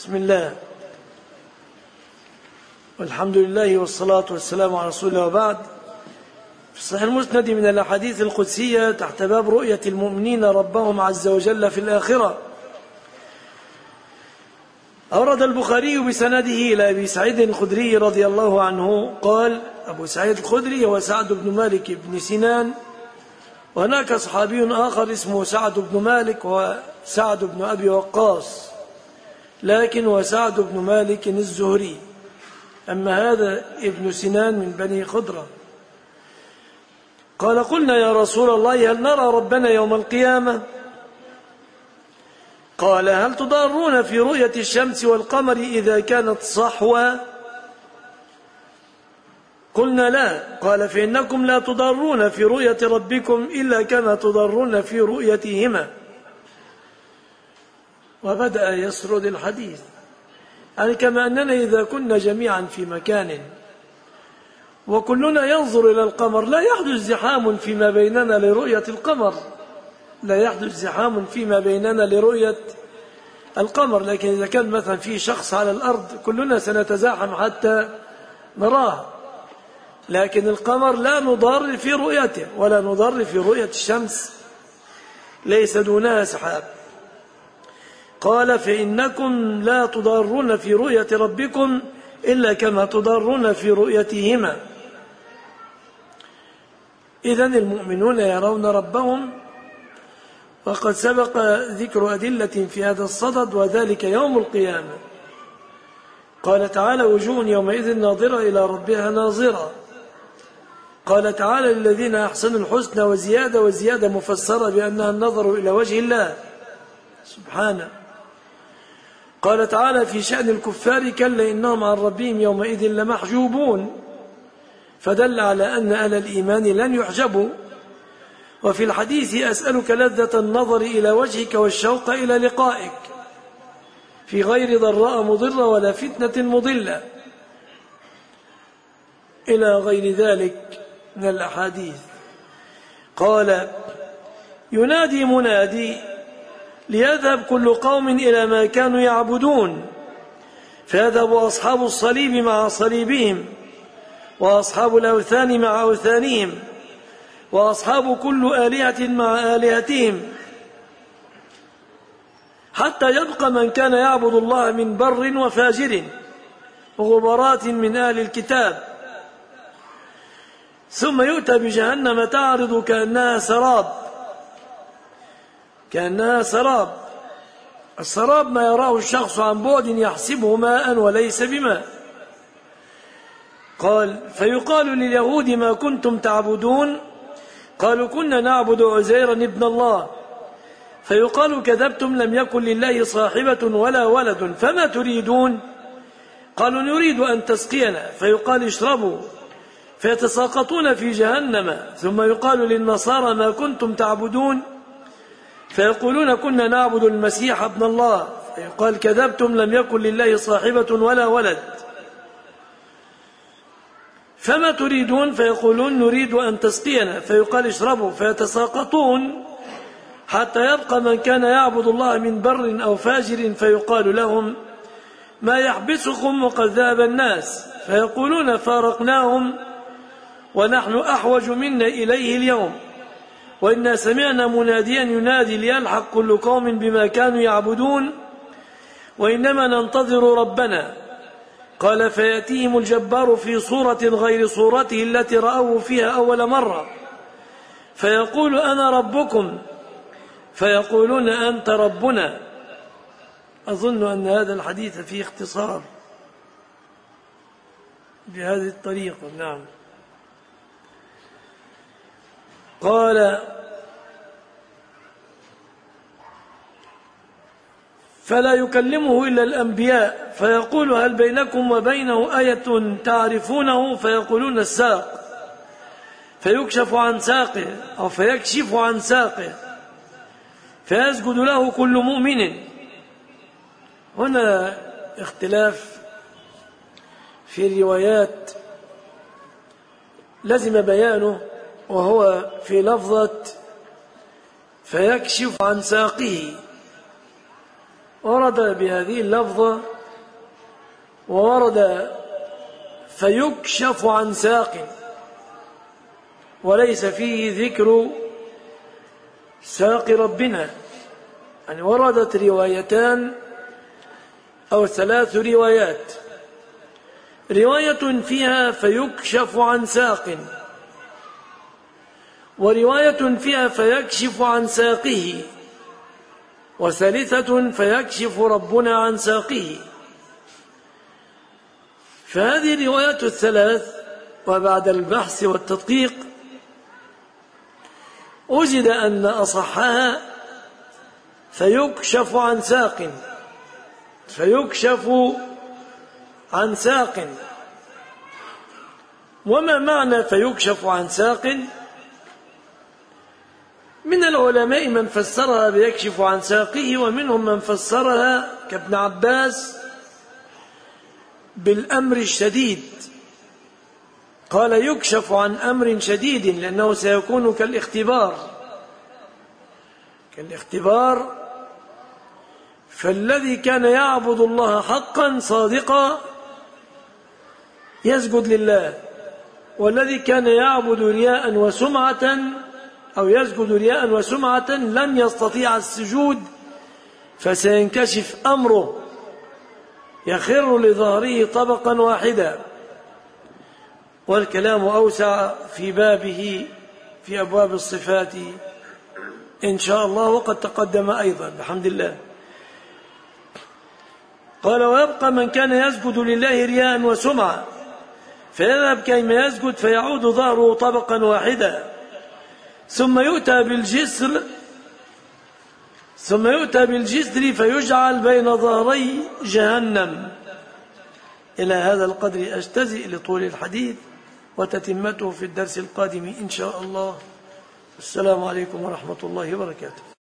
بسم الله والحمد لله والصلاة والسلام على رسول الله وبعد. في الصحيح المسند من الأحاديث القدسية تحت باب رؤية المؤمنين ربهم عز وجل في الآخرة، أورد البخاري بسنده إلى أبي سعيد الخدري رضي الله عنه قال: أبو سعيد الخدري هو سعد بن مالك بن سنان، وهناك صحابي آخر اسمه سعد بن مالك وسعد بن أبي وقاص، لكن هو سعد بن مالك الزهري، أما هذا ابن سنان من بني خضرة. قال: قلنا يا رسول الله هل نرى ربنا يوم القيامة؟ قال: هل تضارون في رؤية الشمس والقمر إذا كانت صحوة؟ قلنا لا. قال: فإنكم لا تضارون في رؤية ربكم إلا كما تضارون في رؤيتهما. وبدأ يسرد الحديث، يعني كما أننا إذا كنا جميعا في مكان وكلنا ينظر إلى القمر لا يحدث زحام فيما بيننا لرؤية القمر، لا يحدث زحام فيما بيننا لرؤية القمر، لكن إذا كان مثلا في شخص على الأرض كلنا سنتزاحم حتى نراه، لكن القمر لا نضار في رؤيته ولا نضار في رؤية الشمس، ليس دونها سحاب. قال: فإنكم لا تضارون في رؤية ربكم إلا كما تضارون في رؤيتهما. إذن المؤمنون يرون ربهم، وقد سبق ذكر أدلة في هذا الصدد، وذلك يوم القيامة. قال تعالى: وجوه يومئذ ناظرة إلى ربها ناظرة. قال تعالى: للذين أحسنوا الحسنى وزيادة، وزيادة مفسرة بأنها النظر إلى وجه الله سبحانه. قال تعالى في شأن الكفار: كلا إنهم عن ربهم يومئذ لمحجوبون، فدل على أن أهل الإيمان لن يحجبوا. وفي الحديث: أسألك لذة النظر إلى وجهك والشوق إلى لقائك في غير ضراء مضرة ولا فتنة مضلة، إلى غير ذلك من الأحاديث. قال: ينادي منادي ليذهب كل قوم إلى ما كانوا يعبدون، فيذهب أصحاب الصليب مع صليبهم، وأصحاب الأوثان مع أوثانهم، وأصحاب كل آلهة مع آلهتهم، حتى يبقى من كان يعبد الله من بر وفاجر وغبرات من أهل الكتاب. ثم يؤتى بجهنم تعرض كأنها سراب. السراب ما يراه الشخص عن بعد يحسبه ماء وليس بماء. قال: فيقال لليهود: ما كنتم تعبدون؟ قالوا: كنا نعبد عزيرا ابن الله. فيقال: كذبتم، لم يكن لله صاحبة ولا ولد، فما تريدون؟ قالوا: نريد أن تسقينا. فيقال: اشربوا. فيتساقطون في جهنم. ثم يقال للنصارى: ما كنتم تعبدون؟ فيقولون: كنا نعبد المسيح ابن الله. فيقال: كذبتم، لم يكن لله صاحبة ولا ولد، فما تريدون؟ فيقولون: نريد أن تسقينا. فيقال: اشربوا. فيتساقطون حتى يبقى من كان يعبد الله من بر أو فاجر. فيقال لهم: ما يحبسكم وقد ذهب الناس؟ فيقولون: فارقناهم ونحن أحوج منا إليه اليوم، وإنا سمعنا مناديا ينادي ليلحق كل قوم بما كانوا يعبدون، وإنما ننتظر ربنا. قال: فيأتيهم الجبار في صورة غير صورته التي رأوه فيها أول مرة، فيقول: أنا ربكم. فيقولون: أنت ربنا. أظن أن هذا الحديث فيه اختصار بهذه الطريقة. نعم. قال: فلا يكلمه إلا الأنبياء، فيقول: هل بينكم وبينه آية تعرفونه؟ فيقولون: الساق. فيكشف عن ساقه أو فيكشف عن ساقه، فيسجد له كل مؤمن. هنا اختلاف في الروايات لزم بيانه، وهو في لفظة فيكشف عن ساقه. ورد بهذه اللفظة وورد فيكشف عن ساق، وليس فيه ذكر ساق ربنا. يعني وردت روايتان أو 3 روايات، رواية فيها فيكشف عن ساق، ورواية فيها فيكشف عن ساقه، وثالثة فيكشف ربنا عن ساقه. فهذه الروايات ال3، وبعد البحث والتدقيق وجد أن أصحها فيكشف عن ساق، فيكشف عن ساق. وما معنى فيكشف عن ساق؟ من العلماء من فسرها بيكشف عن ساقه، ومنهم من فسرها كابن عباس بالأمر الشديد، قال يكشف عن أمر شديد لأنه سيكون كالاختبار. فالذي كان يعبد الله حقا صادقا يسجد لله، والذي كان يعبد رياء وسمعة أو يسجد رياء وسمعة لن يستطيع السجود، فسينكشف أمره، يخر لظهره طبقا واحدا. والكلام أوسع في بابه في أبواب الصفات إن شاء الله، وقد تقدم أيضا بحمد الله. قال ويبقى من كان يسجد لله رياء وسمعة فيذهب كيما يسجد فيعود ظهره طبقا واحدا، ثم يؤتى بالجسر فيجعل بين ظهري جهنم. إلى هذا القدر أجتزئ لطول الحديث، وتتمته في الدرس القادم إن شاء الله. السلام عليكم ورحمة الله وبركاته.